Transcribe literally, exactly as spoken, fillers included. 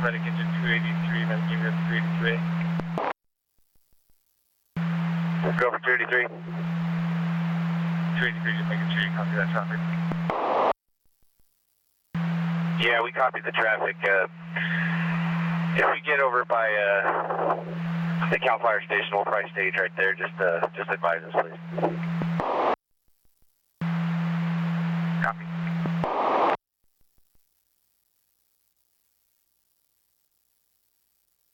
Medic engine two eighty-three, medic engine three eighty-three. Go for two eighty-three. two eighty-three, just making sure you copy that traffic. Yeah, we copied the traffic. Uh, if we get over by uh, the Cal Fire Station, we'll probably stage right there. Just, uh, just advise us, please.